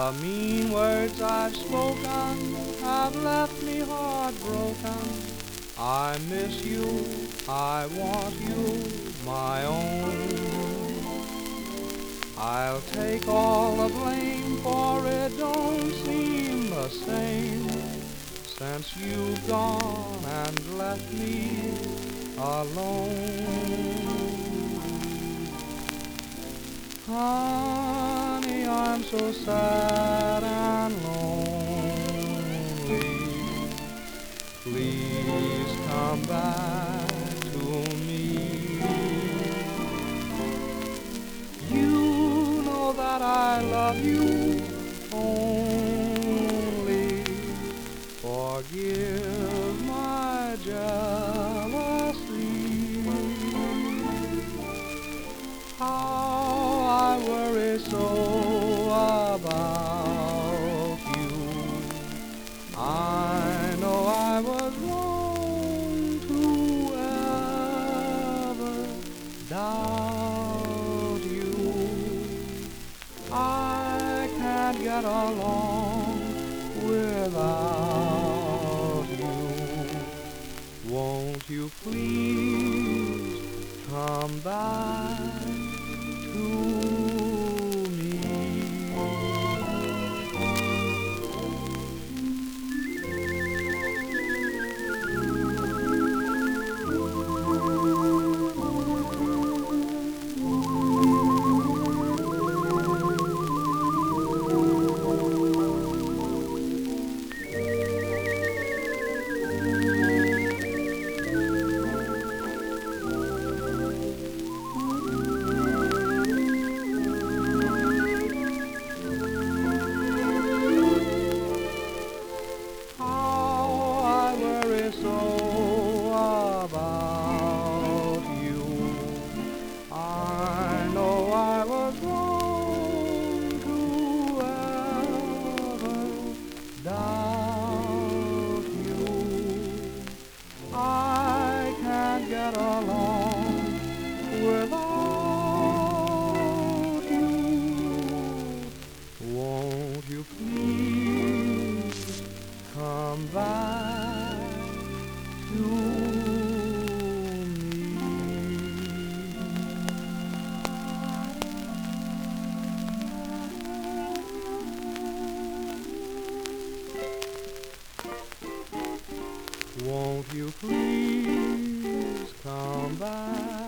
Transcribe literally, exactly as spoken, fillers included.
The mean words I've spoken have left me heartbroken. I miss you, I want you, my own. I'll take all the blame, for it don't seem the same since you've gone and left me alone. Honey, I'm so sad and lonely. Please come back to me. You know that I love you only. Forgive my jealousy. How I worry so about you. I know I was wrong to ever doubt you. I can't get along without you. Won't you please come back to me? Get along without you. Won't you please come back to me? Won't you please come back?